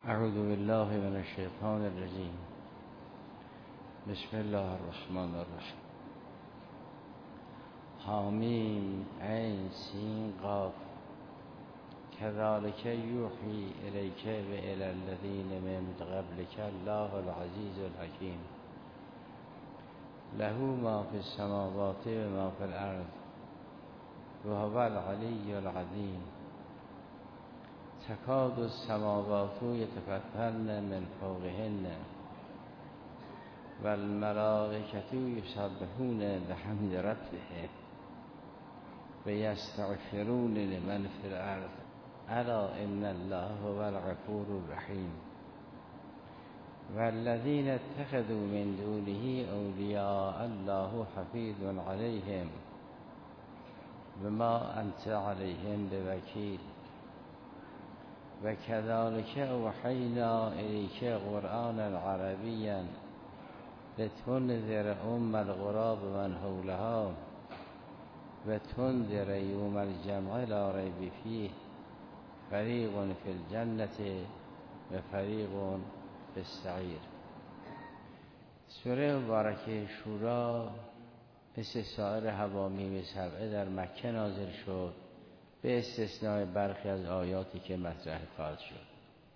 اعوذ بالله من الشیطان الرجیم. بسم الله الرحمن الرحیم. حامیم عین سین قاف کذالک یوحی الیک و الی الذین من قبلک الله العزیز الحکیم له ما فی السماوات و ما فی الارض و هو العلی العظیم. تکاد السماوات یتفطرن من فوقهن و الملائکة یسبحون بحمد ربهم و یستغفرون لمن فی الارض الا ان الله هو الغفور الرحیم. والذین اتخذوا من دونه اولیاء الله حفیظ علیهم وما انت علیهم بوکیل. و کذالک اوحینا الیک قرآنا عربیا لتنذر القری بمن حولها و تنذر یوم الجمع لا ریب فیه فریق فی الجنة و فریق فی السعیر. سوره مبارکه شورا مثل سایر حوامیم سبعه در مکه نازل شد، به استثناء برخی از آیاتی که مطرح خواهد شد.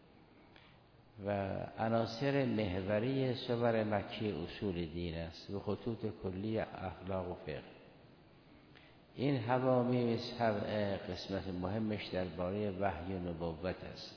و عناصر محوری سور مکی اصول دین است و خطوط کلی اخلاق و فقه. این حوامیم سبعه قسمت مهمش درباره وحی و نبوت است.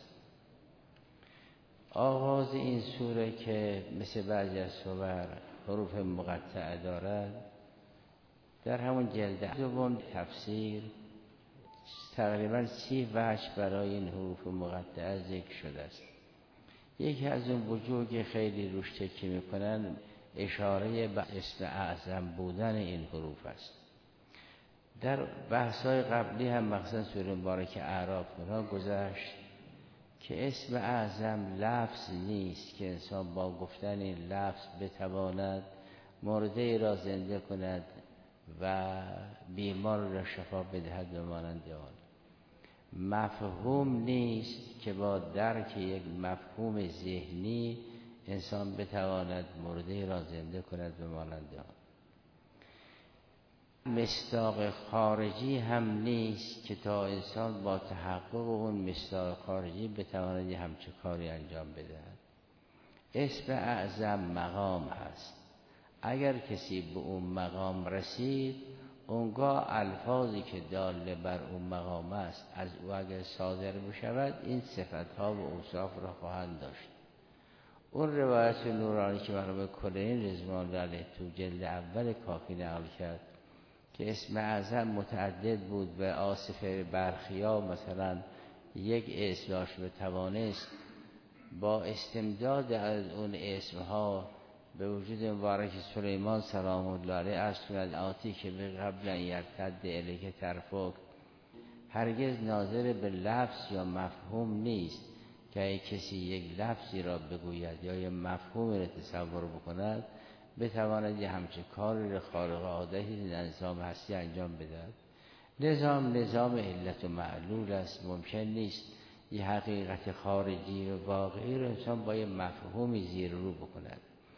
آغاز این سوره که مثل بعضی از سور حروف مقطعه دارد، در همون جلد دوم تفسیر تقریبا 30 وجه برای این حروف مقطعه ذکر شده است. یکی از اون وجوه که خیلی روش تکیه میکنن اشاره به اسم اعظم بودن این حروف است. در بحث‌های قبلی هم مخصوصا سوره مبارکه اعراف گذشت که اسم اعظم لفظ نیست که انسان با گفتن این لفظ بتواند مرده را زنده کند و بیمار را شفا بدهد و مانند آن. مفهوم نیست که با درک یک مفهوم ذهنی انسان بتواند مرده را زنده کند و مانند آن. مصداق خارجی هم نیست که تا انسان با تحقق اون مصداق خارجی بتواند همچه کاری انجام بدهد. اسم اعظم مقام هست. اگر کسی به اون مقام رسید، اونگاه الفاظی که داله بر اون مقام است از او اگر صادر بشود، این صفتها و اوصاف را خواهند داشت. اون روایت نورانی که مرحوم کلینی رضوان الله علیه تو جلد اول کافی نقل کرد که اسم اعظم متعدد بود و آصف برخیا مثلا یک اسم داشت و توانست با استمداد از اون اسمها به وجود مبارک سلیمان سلام الله علیه عرض کند آتی که به قبل ان یرتد الیک طرفک. هرگز ناظر به لفظ یا مفهوم نیست که کسی یک لفظی را بگوید یا یک مفهومی را تصور بکند بتواند یه همچه کاری را خارق عادتی در نظام هستی انجام بدهد. نظام علت و معلول است. ممکن نیست یه حقیقت خارجی و واقعی را انسان با یه مفهومی زیر رو بکند.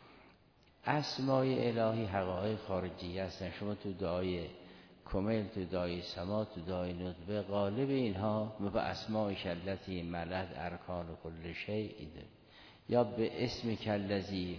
اسمای الهی حقایق خارجی هستند. شما تو دعای کمیل، تو دعای سما، تو دعای ندبه غالب اینها به اسمای کلتی ملد ارکان و کل شیء یا به اسم کلذی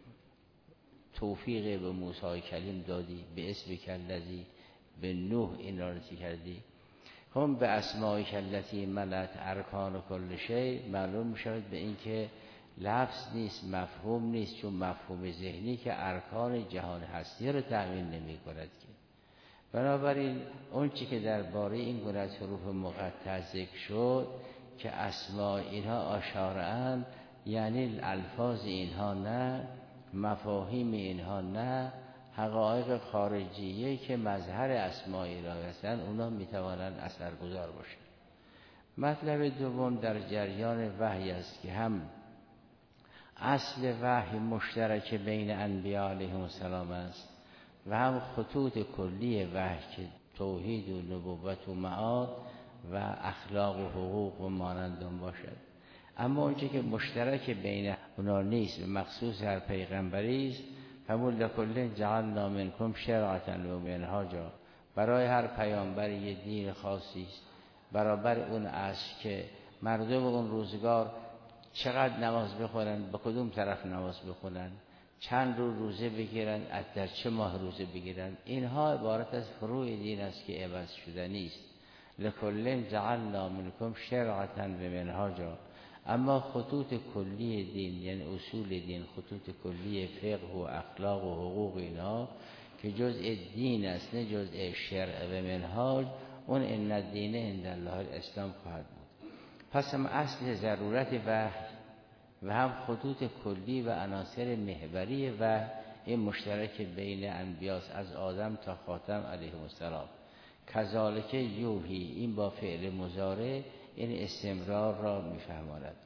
توفیق به موسی کلیم دادی، به اسم کلذی به نوح این را رسی کردی. هم به اسمای کلتی ملد ارکان و کل شیء معلوم می شود به این که لفظ نیست، مفهوم نیست، چون مفهوم ذهنی که ارکان جهان هستی رو تأمین نمی کند که. بنابراین اون چی که درباره این گونه از حروف مقطع ذکر شد که اسماء اینها آشاره‌اند، یعنی الفاظ اینها نه، مفاهیم اینها نه، حقایق خارجیه که مظهر اسماء الهی هستند، اونا میتوانند اثرگذار باشند. مطلب دوم در جریان وحی است که هم اصل وحی مشترک بین انبیاء علیهم السلام است و هم خطوط کلی وحی که توحید و نبوت و معاد و اخلاق و حقوق و مانند آن باشد. اما اونچه که مشترک بین اونا نیست و مخصوص هر پیغمبری است، همون لکل جعلنا منکم شرعة و منهاجا، برای هر پیامبر یه دین خاصی است، برابر اون است که مردم اون روزگار چقدر نماز بخونن، به کدوم طرف نماز بخونن، چند روزه بگیرن، در چه ماه روزه بگیرن. اینها عبارت از فروع دین است که عوض شده نیست. لکل جعلنا منکم شرعة و منهاجا. اما خطوط کلی دین، یعنی اصول دین، خطوط کلی فقه و اخلاق و حقوق، اینها که جزء دین است نه جزء شرع و منهاج، اون ان الدین عند الله الاسلام خواهد بود. پس هم اصل ضرورت وحی و هم خطوط کلی و عناصر محوری و این مشترک بین انبیاء از آدم تا خاتم علیه السلام. کذالک یوحی، این با فعل مضارع این استمرار را میفهماند.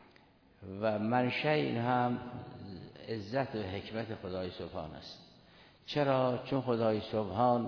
و منشأ این هم عزت و حکمت خدای سبحان است. چرا؟ چون خدای سبحان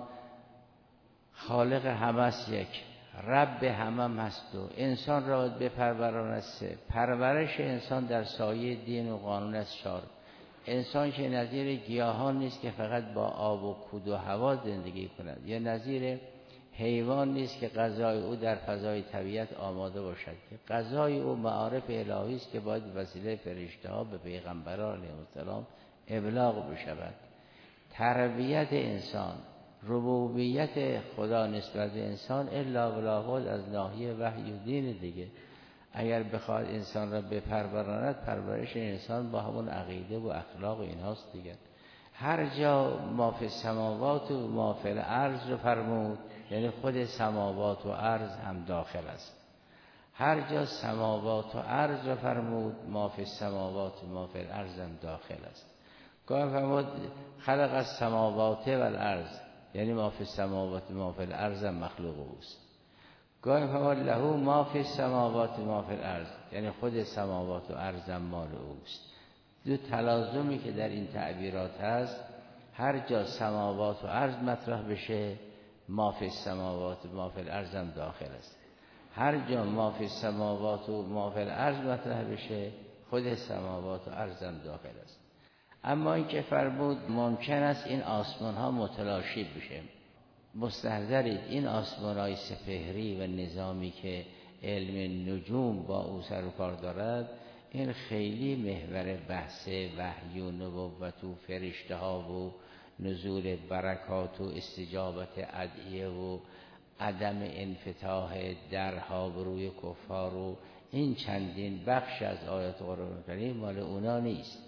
خالق همه است، یک رب همه هست و انسان را باید بپروراند. پرورش انسان در سایه دین و قانون است. 4 انسان که نظیر گیاهان نیست که فقط با آب و کود و هوا زندگی کند، یا نظیر حیوان نیست که غذای او در فضای طبیعت آماده باشد، که غذای او معارف الهی است که باید وسیله فرشته ها به پیغمبران علیهم السلام ابلاغ بشود. تربیت انسان، ربوبیت خدا نسبت به انسان الا بلاغت از ناحیه وحی و دین دیگه. اگر بخواد انسان را بپروراند، پرورش انسان با همون عقیده و اخلاق اینهاست دیگه. هر جا ما فی السماوات و ما فی الارض رو فرمود، یعنی خود سماوات و ارض هم داخل است. هر جا سماوات و ارض رو فرمود، ما فی السماوات و ما فی الارض هم داخل است. گاهی فرمود خلق السماوات و الارض، یعنی ما فی السماوات و ما فی الارض هم مخلوق اوست. گاهی فرمود له ما فی السماوات و ما فی الارض، یعنی خود سماوات و ارض هم مال اوست. دو تلازمی که در این تعبیرات هست، هر جا سماوات و ارض مطرح بشه، ما فی السماوات و ما فی الارض هم داخل است. هر جا ما فی السماوات و ما فی الارض مطرح بشه، خود سماوات و ارض هم داخل است. اما این که فرمود ممکن است این آسمان ها متلاشی بشه. مستحضرید این آسمان های سپهری و نظامی که علم نجوم با او سر و کار دارد، این خیلی محور بحث وحی و نبوت و فرشته ها و نزول برکات و استجابت ادعیه و عدم انفتاح درها بر روی کفار و این چندین بخش از آیات قرآن کریم مال اونا نیست.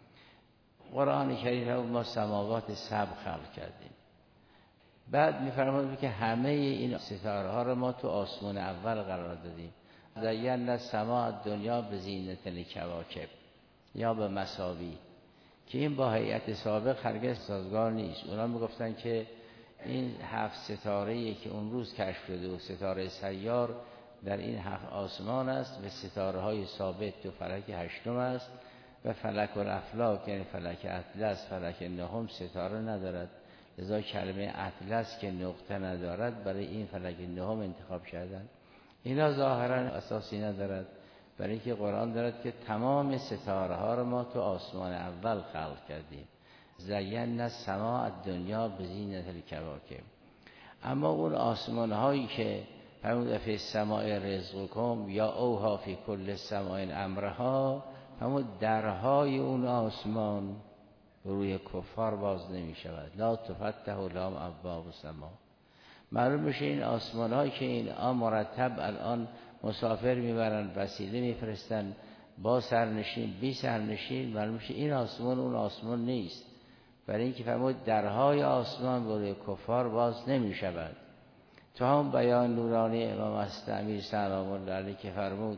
قرآن کریم ما سماوات سبع خلق کردیم. بعد می‌فرماید که همه این ستاره ها رو ما تو آسمان اول قرار دادیم. زینا السماء الدنیا بزینة الکواکب یا به مساوی، که این با هیئت سابق هرگز سازگار نیست. اونا میگفتن که این 7 ستاره‌ای که اون روز کشف شده و ستاره سیار در این 7 آسمان است و ستاره‌های ثابت تو فلک هشتم است و فلک الافلاک یعنی فلک اطلس فلک نهم ستاره ندارد، لذا کلمه اطلس که نقطه ندارد برای این فلک نهم انتخاب شدن. اینا ظاهرا اساسی ندارد، برای اینکه قرآن دارد که تمام ستاره ها رو ما تو آسمان اول خلق کردیم. زینا السماء الدنیا بزینة الکواکب. اما اون آسمان هایی که فرمود فی السماء رزقکم یا اوها فی کل سماء امرها، همون درهای اون آسمان روی کفار باز نمی شود. لا تفتح لهم ابواب السماء. معلوم میشه این آسمان هایی که این مرتب الان مسافر میبرن، وسیله میفرستن با سرنشین بی سرنشین، معلوم میشه این آسمان اون آسمان نیست. برای اینکه فرمود درهای آسمان روی کفار باز نمی شود. تو هم بیان نورانی امام استعمیر سلام الله علیه که فرمود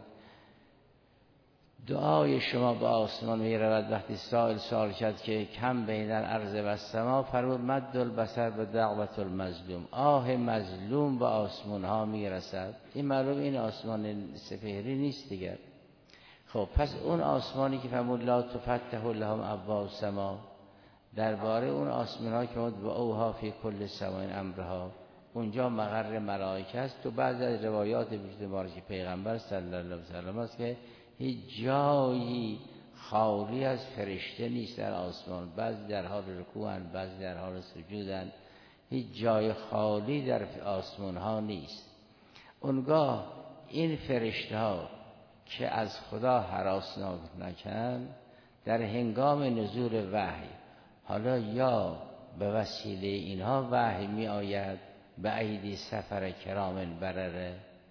دعای شما به آسمان می رود. وقتی سائل کرد که کم بین الارض و السما، فرمود مد البصر به دعوت المظلوم، آه مظلوم به آسمان ها می رسد. این معلوم این آسمان سپهری نیست دیگر. خب پس اون آسمانی که فرمود لا تفتح لهم ابواب السما، درباره اون آسمان ها که فرمود و اوها فی کل سماء امرها، اونجا مقر ملائکه است. تو بعضی از روایات بیشتر که پیغمبر صلی الله علیه و سلم است که هیچ جایی خالی از فرشته نیست در آسمان. بعضی در حال رکوعن، بعضی در حال سجودن. هیچ جای خالی در آسمان ها نیست. اونگاه این فرشته ها که از خدا هراسناک نکن، در هنگام نزول وحی، حالا یا به وسیله اینها وحی می آید به ایدی سفر کرام برره،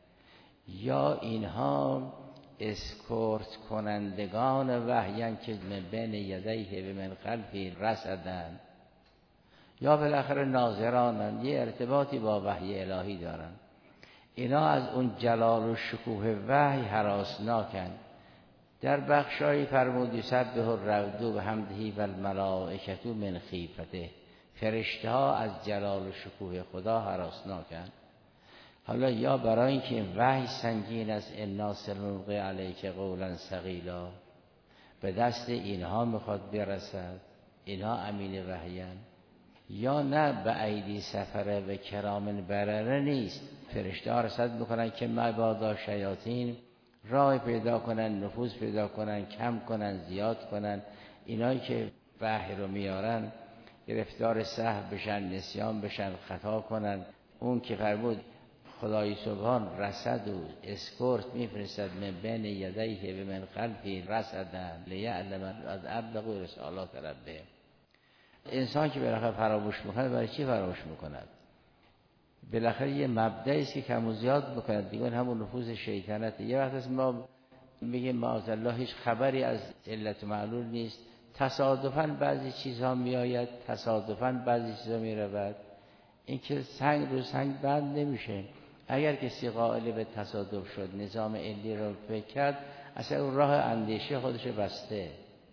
یا اینها اسکورت کنندگان وحیان که من بین یدیه و من خلفه رصدن، یا بالاخره ناظرانن، یه ارتباطی با وحی الهی دارن. اینا از اون جلال و شکوه وحی هراسناکن. در بخشایی فرمود یسبح الرعد بحمده و الملائکة من خیفته، فرشته ها از جلال و شکوه خدا هراسناکن. حالا یا برای اینکه این وحی سنگین است، انا سنلقی علیک قولا ثقیلا، به دست اینها میخواد برسد، اینها امین وحیان، یا نه به ایدی سفره و کرام برره نیست. فرشته ها رسد میکنن که مبادا شیاطین راه پیدا کنن، نفوذ پیدا کنن، کم کنن، زیاد کنن. اینایی که وحی رو میارن گرفتار سهو بشن، نسیان بشن، خطا کنن. اون که فرمود خدای سبحان رصد و اسکورت میفرستد من بین یدیه و من خلفه رصدن لیعلم از ابلغ رسالات ربه. انسان که بالاخره فراموش میکنه، برای چی فراموش میکند؟ بالاخره یه مبدعی است که کم و زیاد میکنه دیگه، همون نفوذ شیطنته. یه وقت از ما میگیم معاذالله هیچ خبری از علت معلول نیست، تصادفاً بعضی چیزها میآید، تصادفاً بعضی چیزها میرود. این که سنگ رو سنگ بند نمیشه. اگر کسی قائل به تصادف شد، نظام علی رو فکر کرد، اصلا اون راه اندیشه خودش بسته.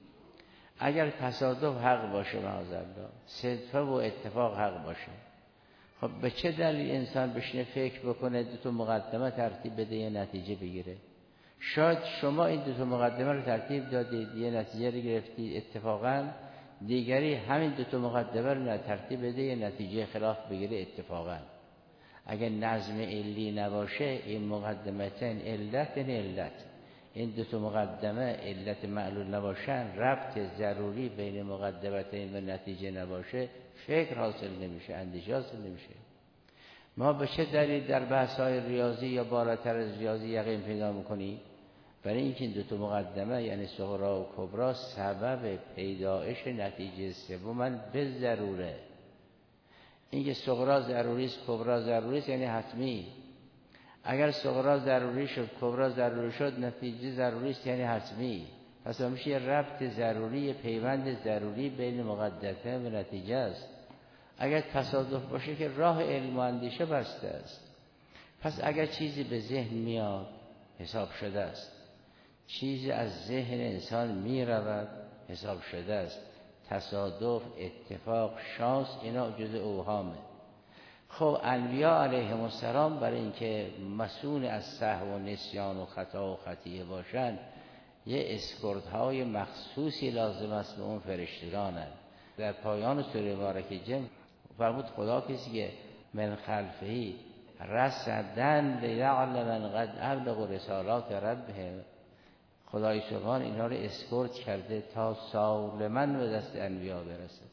اگر تصادف حق باشه معاذالله، صدفه و اتفاق حق باشه، خب به چه دلیل انسان بشینه فکر بکنه دو تا مقدمه ترتیب بده یه نتیجه بگیره؟ شاید شما این دو تا مقدمه رو ترتیب دادید، یه نتیجه رو گرفتید، اتفاقا دیگری همین دو تا مقدمه رو ترتیب بده یه نتیجه خلاف بگیره اتفاقا. اگر نظم علی نباشه، این مقدمتین علت، این دو تا مقدمه علت معلول نباشن، ربط ضروری بین مقدمتین و نتیجه نباشه، فکر حاصل نمیشه، اندیشه حاصل نمیشه. ما به چه دلیل در بحث‌های ریاضی یا بالاتر از ریاضی یقین پیدا می‌کنیم؟ برای اینکه این دو تا مقدمه یعنی صغرا و کبرا سبب پیدایش نتیجه سوم به ضروره. اینکه صغرا ضروری است، کبرا ضروری است، یعنی حتمی. اگر صغرا ضروری شد، کبرا ضروری شد، نتیجه ضروری است، یعنی حتمی. پس میشه یه ربط ضروری، پیوند ضروری بین مقدمه و نتیجه است. اگر تصادف باشه که راه علم و اندیشه بسته است. پس اگر چیزی به ذهن میاد حساب شده است، چیزی از ذهن انسان می رود حساب شده است. تصادف، اتفاق، شانس، اینا جزء اوهامه. خب انبیا علیهم السلام برای اینکه مسئول از سهو و نسیان و خطا و خطیه باشن، یه اسکورت‌های مخصوصی لازم است به اون فرشتگانن. در پایان سوره مبارکه جن فرمود خدا کسی که من خلفهی رصدن لیعلم قد ابلغ رسالات ربه، خدای سبحان اینا رو اسکورت کرده تا سالماً به دست انبیا برسه،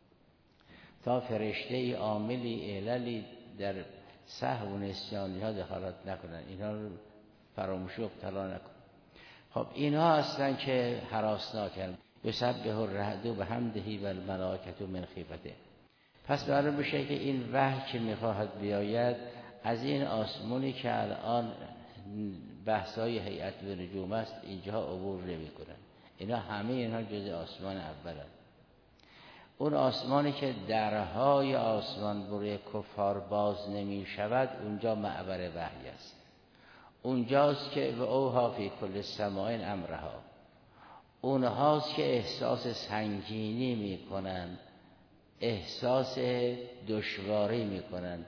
تا فرشته ای عاملی عللی در سهو و نسیانی ها دخالت نکنن، اینا رو فراموشی ابتلا نکنن. خب اینها هستن که هراسناکن. یسبح الرعد بحمده و الملائکة من خیفته. پس معلوم بشه که این وحی که میخواهد بیاید از این آسمونی که الان بحثای هیئت و نجوم است اینجا عبور نمی کنن. اینا همه اینها جز آسمان اولن. اون آسمانی که درهای آسمان برای کفار باز نمی شود، اونجا معبر وحی است. اونجاست که و اوها فی کل سماء امرها، اونهاست که احساس سنگینی می کنن، احساس دشواری می کنن.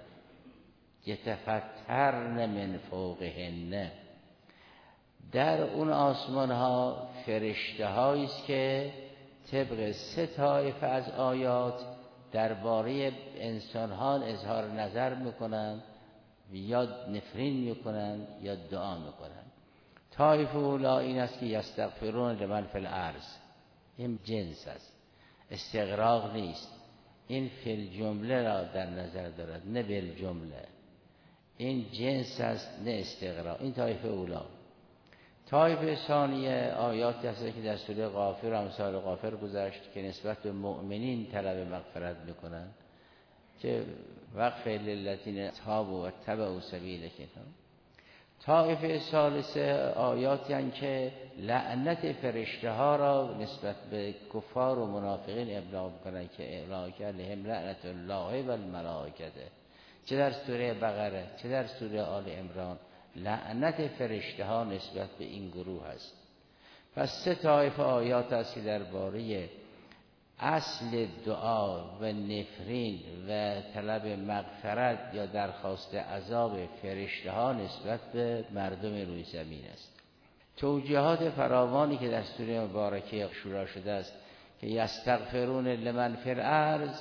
یتفکرن من فوقهن، در اون آسمان ها فرشته هایی است که طبق 3 طایفه از آیات درباره انسان ها اظهار نظر میکنن، یا نفرین میکنن یا دعا میکنن. طایفه اولا این است که یستغفرون لمن فی الارض، این جنس است، استغراق نیست. این فی الجمله را در نظر دارد نه بالجمله، این جنس است نه استغراق. این طایفه اولا. طایفه ثانیه آیاتی هست که در سوره غافر و امثال غافر گذشت که نسبت به مؤمنین طلب مغفرت میکنن که وقف للذین تابوا و اتبعوا سبیلک. طایفه ثالثه آیاتی هستند که لعنت فرشته ها را نسبت به کفار و منافقین ابلاغ میکنن که اولئک علیهم لعنت الله و الملائکه، چه در سوره بقره چه در سوره آل عمران لعنت فرشته ها نسبت به این گروه است. پس سه طایفه آیات است که درباره اصل دعا و نفرین و طلب مغفرت یا درخواست عذاب فرشته ها نسبت به مردم روی زمین است. توجیهات فراوانی که در سوره مبارکه شورا شده است که یستغفرون لمن فی الارض،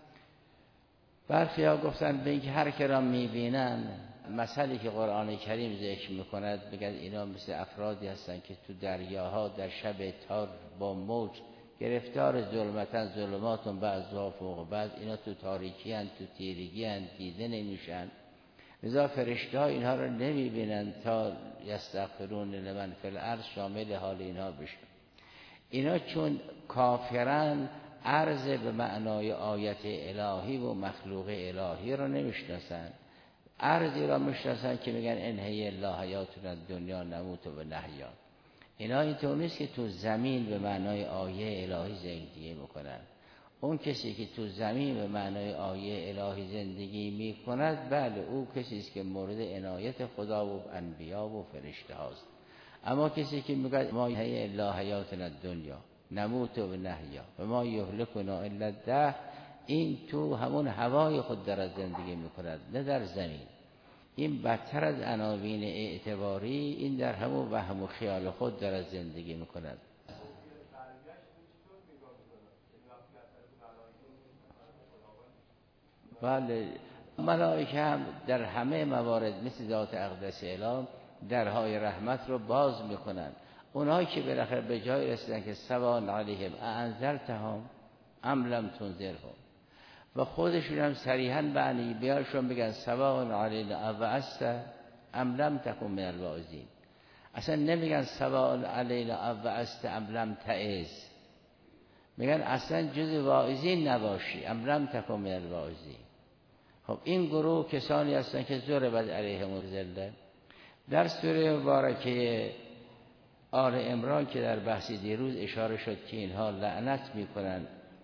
برخی ها گفتن به اینکه هر که را میبینن، مثلی که قرآن کریم ذکر میکند بگن اینا مثل افرادی هستن که تو دریاها در شب تار با موج گرفتار ظلماتون بعضها فوق بعض، اینا تو تاریکی هن، تو تیرگی هن، دیده نمیشن، لذا فرشته ها اینها رو نمیبینن تا یستغفرون لمن فی الارض شامل حال اینها بشن. اینا چون کافرن عرض به معنای آیت الهی و مخلوق الهی رو نمیشناسن، عرضی را میشناسن که میگن انهی الله حیاتنا دنیا نموت و نحیا. اینا اینطور نیست که تو زمین به معنای آیه الهی زندگی میکنن. اون کسی که تو زمین به معنای آیه الهی زندگی میکند، بله او کسی است که مورد عنایت خدا و انبیا و فرشته هاست. اما کسی که میگه ما انهی الله حیاتنا دنیا نموت و نحیا و ما یهلکنا الا الدهر، این تو همون هوای خود در زندگی میکند نه در زمین. این بدتر از عناوین اعتباری، این در همون وهم و خیال خود در زندگی میکند. بله ملائکه هم در همه موارد مثل ذات اقدس اعلام درهای رحمت رو باز میکنن. اونایی که بالاخره به جای رسیدن که سواء علیهم اانذرتهم ام لم تنذرهم، و خودشون هم صریحاً معنی بیارشون بگن سواء علینا اوعظت ام لم تکن من الواعظین. اصلا نمیگن سواء علینا اوعظت ام لم تعظ، میگن اصلا جز واعظین نباشی ام لم تکن من الواعظین. خب این گروه کسانی هستن که ضربت علیهم الذله. در سوره مبارکه آل عمران که در بحث دیروز اشاره شد که اینها لعنت میکنن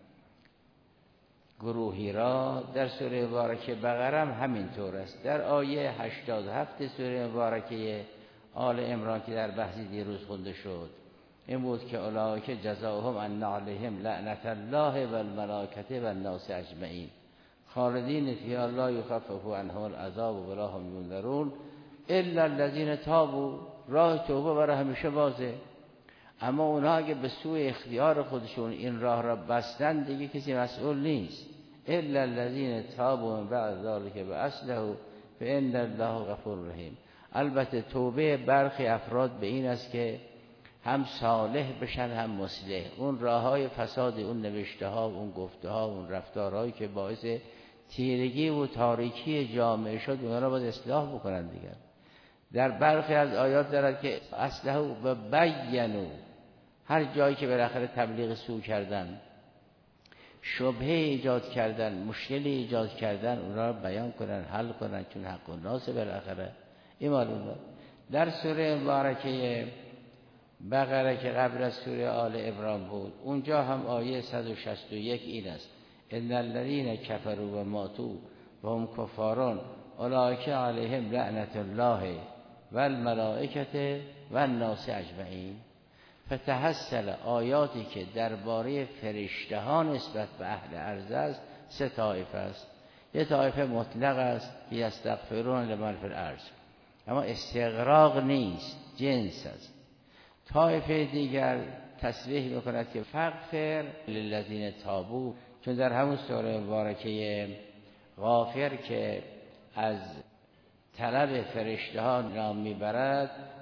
گروهی را، در سوره مبارکه بقره هم همینطور است. در آیه 87 سوره مبارکه آل عمران که در بحث دیروز خونده شد این بود که اولئک جزاؤهم ان علیهم لعنت الله و الملائکه و الناس اجمعین خالدین فیها لا یخفف عنهم العذاب ولا هم ینذرون الا الذین تابوا. راه توبه برای همیشه بازه، اما اونها اگه به سوی اختیار خودشون این راه را بستن دیگه کسی مسئول نیست. الا الذین تابوا من بعد ذلک واصلحوا فان الله غفور رحیم. البته توبه برخی افراد به این است که هم صالح بشن هم مصلح. اون راههای فساد، اون نوشته ها، اون گفته ها، اون رفتارهایی که باعث تیرگی و تاریکی جامعه شد اونها را باید اصلاح بکنن دیگر. در برخی از آیات دارد که اصلحوا و بینوا، هر جایی که بالاخره تبلیغ سو کردن، شبهه ایجاد کردن، مشکلی ایجاد کردن، اونها را بیان کنن، حل کنن، چون حق الناس بالاخره این معلومه. در سوره مبارکه بقره که قبل از سوره آل عمران بود، اونجا هم آیه 161 این است: ان الذين كفروا و ماتوا و هم کفارون اولئک علیهم لعنت الله و الملائکه و الناس اجمعین. فتحصل آیاتی که درباره فرشته ها نسبت به اهل ارض است سه طایفه است. یه طایفه مطلق است که یستغفرون لمن فی الارض، اما استغراق نیست، جنس است. طایفه دیگر تصریح میکند که فغفر للذین تابوا، چون در همون سوره مبارکه غافر که از طلب فرشته ها نام میبرد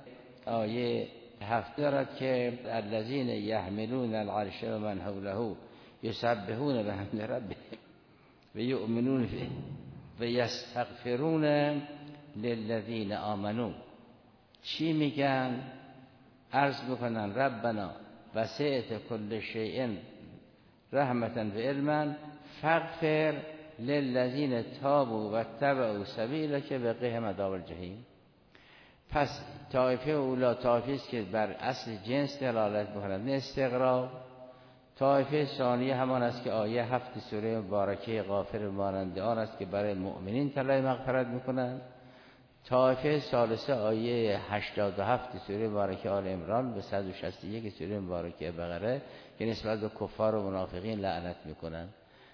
آیه 7 دارد که الذین یحملون العرش و من حوله یسبحون بحمد ربهم و یؤمنون به و یستغفرون للذین آمنوا. چی میگن؟ عرض میکنن ربنا وسعت کل شیء رحمتا و علما فاغفر للذین تابوا و اتبعوا سبیلک وقهم عذاب الجحیم. پس طایفه اولا طایفه است که بر اصل جنس دلالت میکنند نه استقرار. طایفه ثانیه همان است که آیه 7 سوره مبارکه غافر مانند آن است که برای مؤمنین طلب مغفرت میکنند. طایفه ثالثه آیه 87 سوره مبارکه آل عمران به 161 سوره مبارکه بقره که نسبت به کفار و منافقین لعنت میکنند.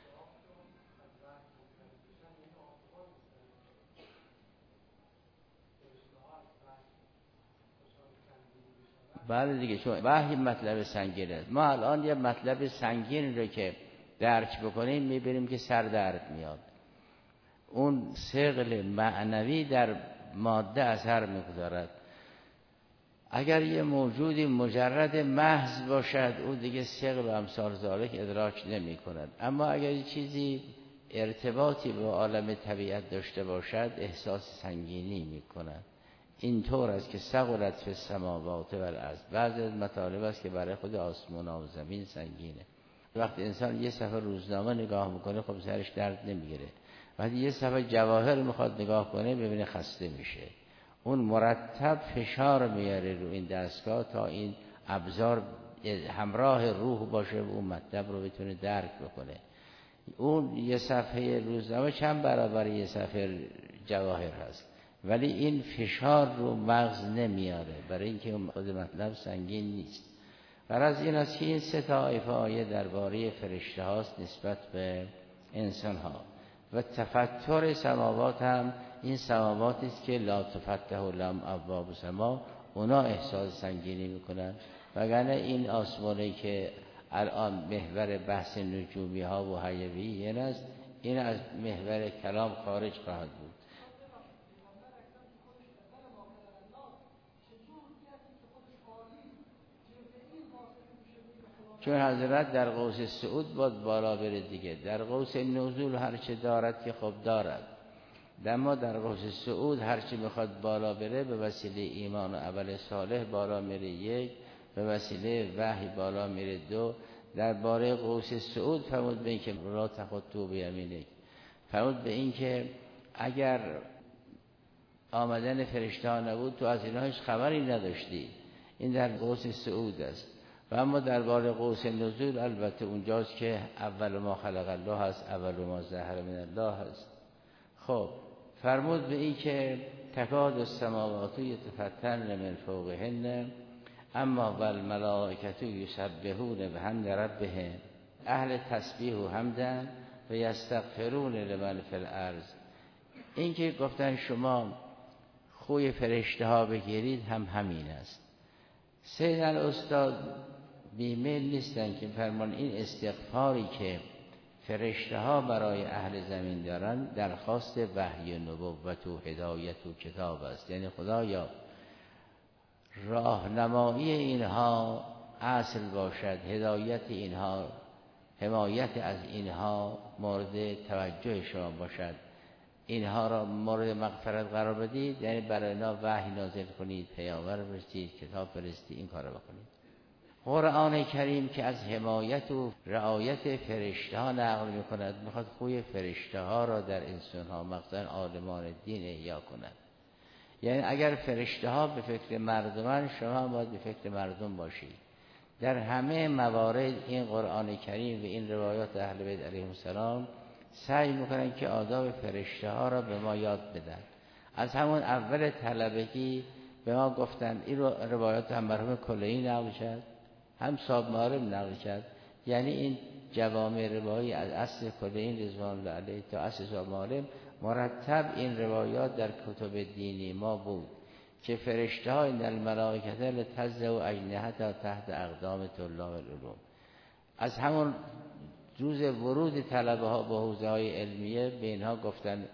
بله دیگه، چون وحی مطلب سنگین است. ما الان یه مطلب سنگین رو که درک بکنیم میبینیم که سر درد میاد. اون ثقل معنوی در ماده اثر میگذارد. اگر یه موجودی مجرد محض باشد او دیگه ثقل و امثال ذالک ادراک نمی کند. اما اگر یه چیزی ارتباطی با عالم طبیعت داشته باشد احساس سنگینی می کند. این طور است که ثقلت فی السماوات و الارض بعضی از مطالب است که برای خود آسمان و زمین سنگینه. وقتی انسان یه صفحه روزنامه نگاه میکنه خب سرش درد نمیگیره. وقتی یه صفحه جواهر میخواد نگاه کنه ببینه خسته میشه. اون مرتب فشار میاره رو این دستگاه تا این ابزار همراه روح باشه و اون مطلب رو بتونه درک بکنه. اون یه صفحه روزنامه چند برابر یه صفحه جواهر هست، ولی این فشار رو مغز نمیاره برای اینکه خود مطلب سنگین نیست. غرض این است که این سه طایفه آیه درباره فرشته هاست نسبت به انسان ها و تفتر سماوات هم این سماواتی است که لا تفتح لهم ابواب سما، اونا احساس سنگینی میکنن. وگرنه این آسمانی که الان محور بحث نجومی ها و حیوی است این از محور کلام خارج خواهد بود. چون حضرت در قوس صعود باید بالا بره دیگه. در قوس نزول هرچه دارد که خب دارد، اما در قوس صعود هرچی میخواد بالا بره به وسیله ایمان و عمل صالح بالا میره 1، به وسیله وحی بالا میره 2. درباره قوس صعود فرمود به این که لا تخطوا بیمینک، فرمود به این که اگر آمدن فرشته ها نبود تو از اینها هیچ خبری نداشتی. این در قوس صعود است. و اما درباره قوس نزول البته اونجاست که اول ما خلق الله هست، اول ما ظهر من الله هست. خب فرمود به این که تکاد السماوات یتفطرن من فوقهن اما والملائکه یسبحون بحمد ربهم. اهل تسبیح و حمدن و یستغفرون لمن فی الارض. این که گفتن شما خوی فرشته ها بگیرید هم همین است. سید الاستاد بیمیل نیستن که فرمان این استغفاری که فرشته ها برای اهل زمین دارن درخواست وحی و نبوت و هدایت و کتاب است. یعنی خدایا راهنمایی اینها اصل باشد، هدایت اینها، حمایت از اینها مورد توجه شما باشد، اینها را مورد مغفرت قرار بدید. یعنی برای اینا وحی نازل کنید، پیامبر بفرستید، کتاب فرستید، این کارو بکنید. قرآن کریم که از حمایت و رعایت فرشته ها نقل میکند، میخواد خوی فرشته ها را در انسان ها مخصوصا عالمان دین احیا کند. یعنی اگر فرشته ها به فکر مردمان، شما هم باید به فکر مردم باشید. در همه موارد این قرآن کریم و این روایات اهل بیت علیهم السلام سعی میکنن که آداب فرشته ها را به ما یاد بدن. از همون اول طلبگی به ما گفتن. این روایات هم مرحوم کلینی نقل کرد، هم صاحب معارم نقل کرد. یعنی این جوامع روایی از اصل کلینی رضوان الله علیه تا اصل صاحب معارم مرتب این روایات در کتب دینی ما بود که فرشته ها این الملائکه لتضع اجنحتها تحت اقدام طلاب العلوم. از همون روز ورود طلبه ها به حوزه های علمیه به اینها گفتن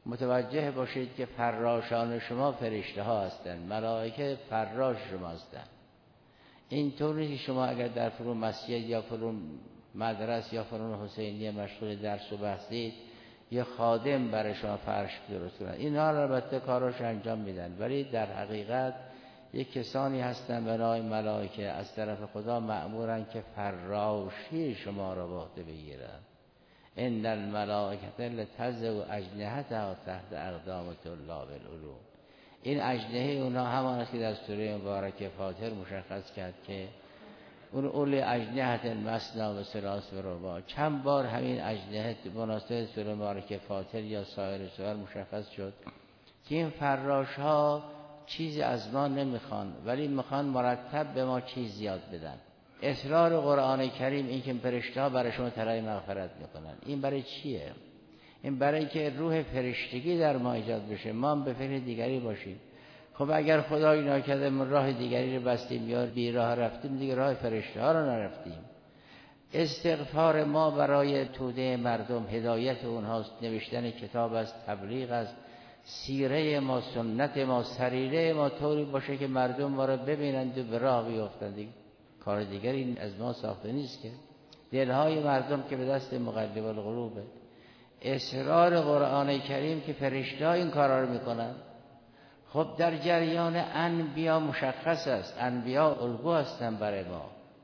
متوجه باشید که فراشان شما فرشته ها هستند، ملائکه فراش شما هستند. اینطوری که شما اگر در فرون مسجد یا فرون مدرسه یا فرون حسینیه مشغول درس و بحثید، یه خادم برای شما فرش درست کنند. اینها البته کاراش انجام میدن، ولی در حقیقت یک کسانی هستن به نام ملائکه از طرف خدا مأمورن که فراشی شما را به عهده بگیرن. ان الملائکه لتضع اجنحتها تحت اقدام طلاب العلوم. این اجنحه اونها همان است که در سوره مبارکه فاطر مشخص کرد که اون اولی اجنحه مثنی و ثلاث و رباع. چند بار همین اجنحه مناسب سوره مبارکه فاطر یا سایر سور مشخص شد که این فراش ها چیزی از ما نمیخوان، ولی میخوان مرتب به ما چیز زیاد بدن. اسرار قرآن کریم این که فرشته ها برای شما طلب مغفرت میکنن. این برای چیه؟ این برای که روح فرشتگی در ما ایجاد بشه، ما هم به فکر دیگری باشیم. خب اگر خدای ناکرده ما راه دیگری رو بستیم یا بی راه رفتیم، دیگه راه فرشته ها رو نرفتیم. استغفار ما برای توده مردم هدایت اونهاست، نوشتن کتاب است، تبلیغ است، سیره ما، سنت ما، سریره ما طوری باشه که مردم ما رو ببینند و به راه بیفتند. کار دیگری این از ما ساخته نیست که. دلهای مردم که به دست مقلب القلوبه. اسرار قرآن کریم که فرشته ها این کارا رو میکنن. خب در جریان انبیا مشخص است، انبیا الگو هستن برای ما.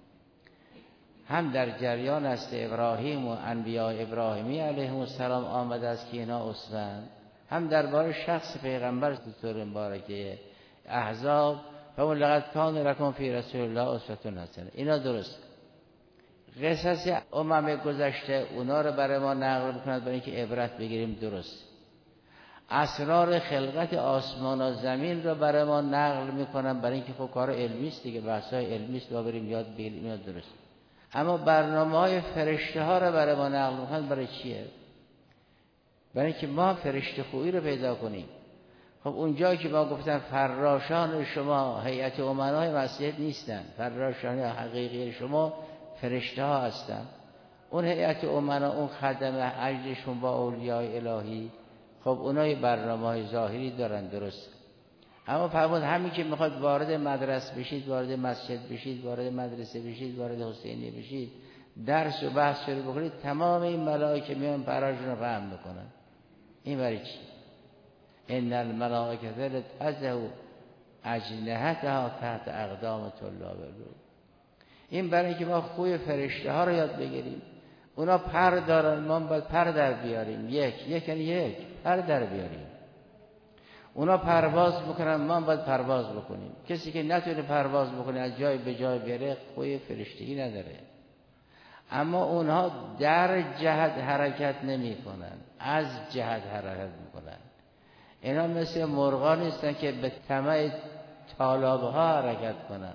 هم در جریان است ابراهیم و انبیاء ابراهیمی علیهم السلام آمده است که اینا اسوه‌اند، هم درباره شخص پیغمبر سوره مبارکه احزاب فمن لقد کان لکم فی رسول الله اسوة حسنه. اینا درست. قصص امم گذشته اونا رو برای ما نقل بکنند برای اینکه عبرت بگیریم، درست. اسرار خلقت آسمان و زمین رو برای ما نقل میکنن برای اینکه خب کار علمی است دیگه، بحث‌های علمی است، با بریم یاد بگیریم، اینا درست. اما برنامه‌های فرشته ها رو برای ما نقل میکنن برای چیه؟ برای اینکه ما فرشته خویی رو پیدا کنیم. خب اونجایی که ما گفتن فراشان شما هیئت امنای مسجد نیستن، فراشان حقیقی شما فرشته ها هستن. اون هیئت امنا، اون خدم اجرشون با اولیاء الهی، خب اونای برنامه‌های ظاهری دارن، درست. اما فرمود همین که میخواد وارد مدرسه بشید، وارد مسجد بشید، وارد مدرسه بشید، وارد حسینیه بشید، درس و بحث شروع بکنید، تمام این ملائکه میان پراشون رو فهم میکنن. این برای چی؟ ان الملائکه لتضع اجنحتها تحت اقدام طلاب العلوم. این برای اینکه ما خوی فرشته ها رو یاد بگیریم. اونا پر دارن، ما باید پر در بیاریم. یک پر در بیاریم. اونا پرواز میکنن، ما باید پرواز بکنیم. کسی که نتونه پرواز بکنه، از جای به جای بره، خوی فرشتگی نداره. اما اونها در جهت حرکت نمی کنن، از جهت حرکت میکنن. اینا مثل مرغان نیستن که به طمع طالابها حرکت کنن.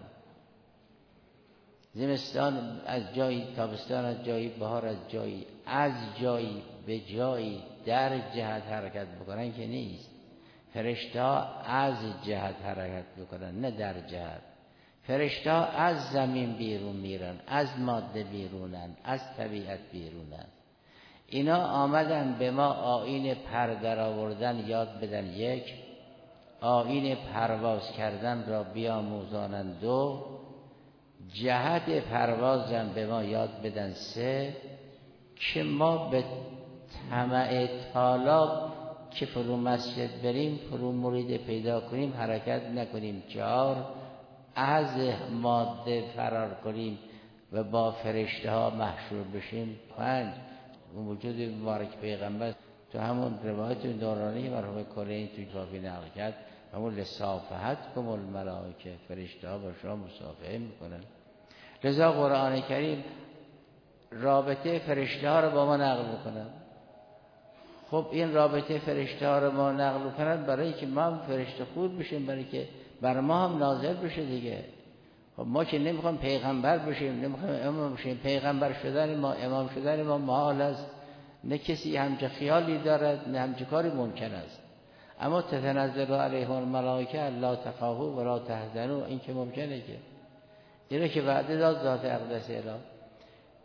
زمستان از جایی، تابستان از جایی، بهار از جایی، از جایی به جایی در جهت حرکت بکنن که نیست. فرشته ها از جهت حرکت بکنن، نه در جهت. فرشته ها از زمین بیرون میرن، از ماده بیرونن، از طبیعت بیرونن. اینا آمدن به ما آیین پر در آوردن یاد بدن، یک. آیین پرواز کردن را بیاموزانند، دو. جهت پروازم به ما یاد بدن، سه. که ما به طمع طالاب که فرو مسجد بریم، فرو مرید پیدا کنیم، حرکت نکنیم، چهار. از ماده فرار کنیم و با فرشته ها محشور بشیم، پنج. وجود مبارک پیغمبر تو همون روایت دورانی مرحوم کلینی توی کافی نقل کرد، همون لصافحت کم الملائکه، فرشته ها با شما مصافحه میکنن. لذا قرآن کریم رابطه فرشته ها رو با ما نقل میکنن. خب این رابطه فرشته ها رو ما نقل میکنن برای که ما هم فرشته خود بشیم، برای که بر ما هم نازل بشه دیگه. خب ما که نمیخوام پیغمبر بشیم، نمیخوام امام بشیم، پیغمبر شدن ما، امام شدن ما محال است. نه کسی همچه خیالی دارد، نه همچه کاری ممکن است. اما تتنزل علیهم الملائکه الا تخافوا ولا تحزنوا، این که ممکنه که اینه که وعده داد ذات اقدس اله.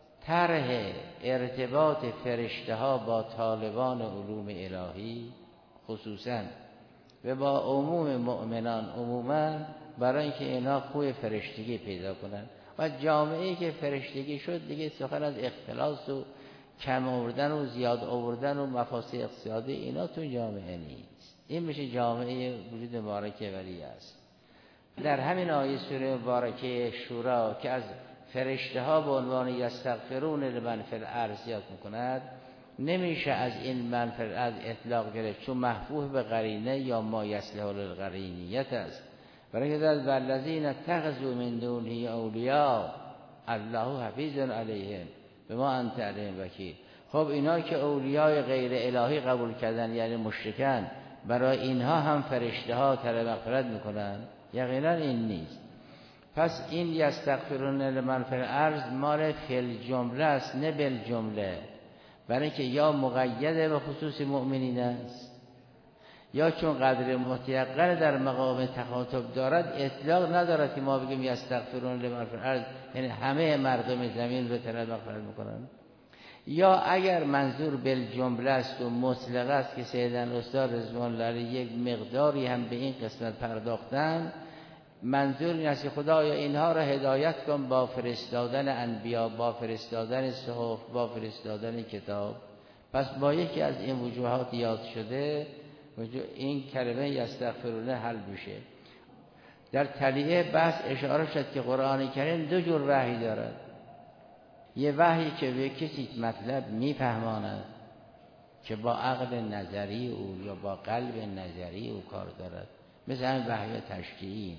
طرح ارتباط فرشته ها با طالبان علوم الهی خصوصا و با عموم مؤمنان عموما، برای اینکه اینا خوی فرشتگی پیدا کنن. و جامعه‌ای که فرشتگی شد دیگه سخن از اختلاس و کم آوردن و زیاد آوردن و مفاسد اقتصادی اینا تو جامعه نیست. این میشه جامعه وجود مبارکه ولی است. در همین آیه سوره مبارکه شورا که از فرشته ها به عنوان یستغفرون لمن فی الارض یاد میکند، نمیشه از این من فی الارض اطلاق گرفت چون محفوظ به قرینه یا ما یصلح للقرینیت است. برای که والذین اتخذوا من دونه اولیاء الله حفیظ علیهم بما انت علیهم وکیل. خب اینا که اولیای غیر الهی قبول کردن یعنی مشرکان، برای اینها هم فرشته ها طلب مغفرت میکنن؟ یقینا این نیست. پس این یستغفرون لمن فی الارض مال فی الجمله است نه بالجمله، برای که یا مقید به خصوص مؤمنین است یا چون قدر متیقن در مقام تخاطب دارد اطلاق ندارد که ما بگیم یستغفرون لمن فی الارض یعنی همه مردم زمین رو طلب مغفرت میکنن. یا اگر منظور بالجمله است و مطلق است که سیدنا استاد رضوان الله علیه یک مقداری هم به این قسمت پرداختن، منظور این است که خدایا اینها را هدایت کن با فرستادن انبیا، با فرستادن صحف، با فرستادن کتاب. پس با یکی از این وجوهات یاد شده این کلمه یستغفرون حل میشه. در تلیه بحث اشاره شد که قرآن کریم دو جور وحی دارد. یه وحی که به کسی مطلب میفهماند که با عقل نظری او یا با قلب نظری او کار دارد، مثل همین وحی تشریعی.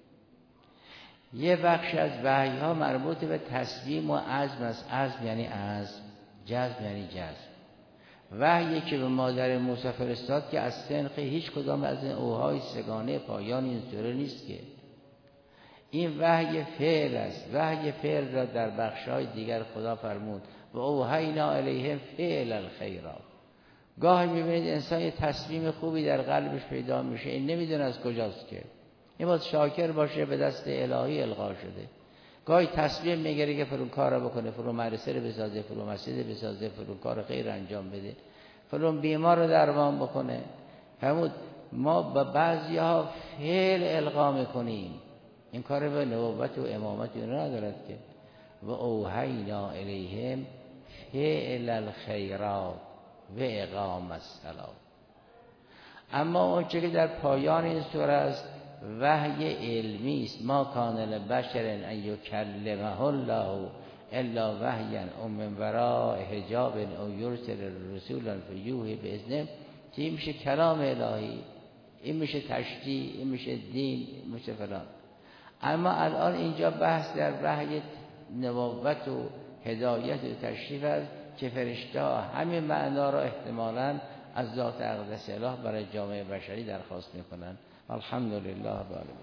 یه بخش از وحی ها مربوط به تسلیم و عزم است. عزم یعنی عزم، جزم یعنی جزم. وحیی که به مادر موسی فرستاد که از سنخ هیچ کدام از این اوهای سگانه پایان این سوره نیست که این وحی فعل است. وحی فعل را در بخش‌های دیگر خدا فرمود و اوحینا الیهم فعل الخیرات. گاهی می‌بینید انسان یه تصمیم خوبی در قلبش پیدا میشه، این نمیدونه از کجاست که این باید شاکر باشه به دست الهی القا شده. گاهی تصمیم میگیره که فلان کار رو بکنه، فلان مدرسه رو بسازه، فلان مسجد بسازه، فلان کار خیر انجام بده، فلان بیمار رو درمان بکنه. فرمود ما به بعضی‌ها فعل القا میکنیم، این کار به نبوت و امامت اینا ندارد که. و اوحینا الیهم فعل الخیرات و اقام الصلاة. اما اون چه که در پایان این سوره است وحی علمی است. ما کان لبشر ان یکلمه الله الا وحیا او من وراء حجاب او یرسل رسولا فیوحی باذنه. این میشه کلام الهی، این میشه تشریع، این میشه دین، این میشه فلان. اما الان اینجا بحث در وحی نبوت و هدایت و تشریف است که فرشته ها همین معنا را احتمالاً از ذات اقدس اله برای جامعه بشری درخواست میکنن. الحمدلله.